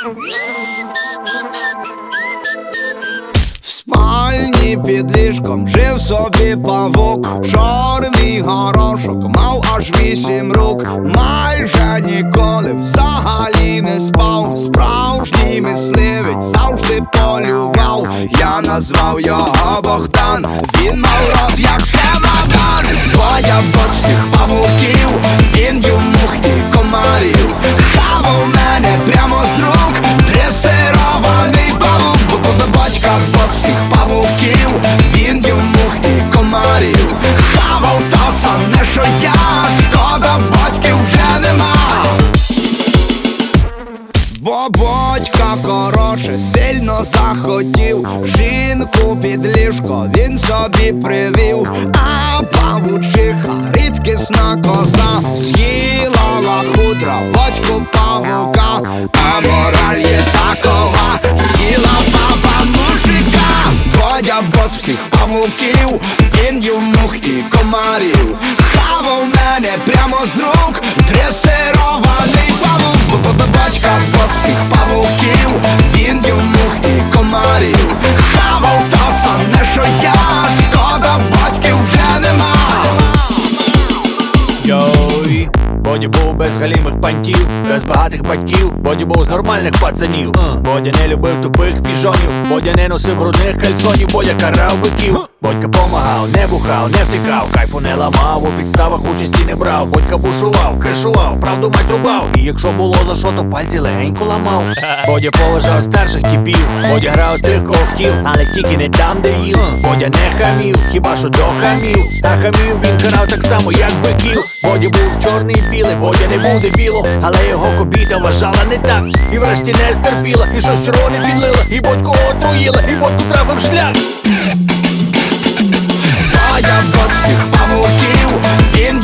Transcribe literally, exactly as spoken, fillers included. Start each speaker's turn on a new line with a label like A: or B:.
A: В спальні під ліжком жив собі павук. Чорний горошок мав аж вісім рук. Майже ніколи взагалі не спав. Справжній мисливець завжди полював. Я назвав його Богдан. Він мав рот як чемодан. Бояв бос всіх павуків. Він їв мух і комарів. Хавав мене прямо з рук. Дресирований павук. Батька бос всіх павуків. Він їв мух і комарів. Хавав то саме, що я. Шкода, батьків вже нема. Бо батька, коротше, сильно захотів. Жінку під ліжко він собі привів. А павучиха, рідкісна коза, з'їла лахудра, батьку павука. А мораль є такова: з'їла баба мужика. Бодя бос всіх павуків. Він їв мух і комарів. Хавав мене прямо з рук. Дресирований павук. Батька бос всіх павуків. Він їв мух і комарів. Хавав то саме, що я. Шкода, батьків вже нема.
B: Йой, Бодя був без галімих пантів, без багатих батьків. Бодя був з нормальних пацанів. Бодя не любив тупих піжонів. Бодя не носив брудних кальсонів. Бодя карав биків. Бодька помагав, не бухав, не втикав, кайфу не ламав, у підставах участі не брав. Бодька бушував, кришував, правду мать рубав. І якщо було за що, то пальці легенько ламав. Бодя поважав старших типів. Бодя грав тих, кого хотів, але тільки не там, де їв. Бодя не хамів, хіба що до хамів. Та хамів він карав так само, як биків. Бодя був чорний і білий, Бодя не був дебілом, але його кобіта вважала не так. І врешті не стерпіла, і щось червоне підлила, і Бодьку отруїла, і Бодьку трафив шлях.
A: Боя бос всіх павуків. Він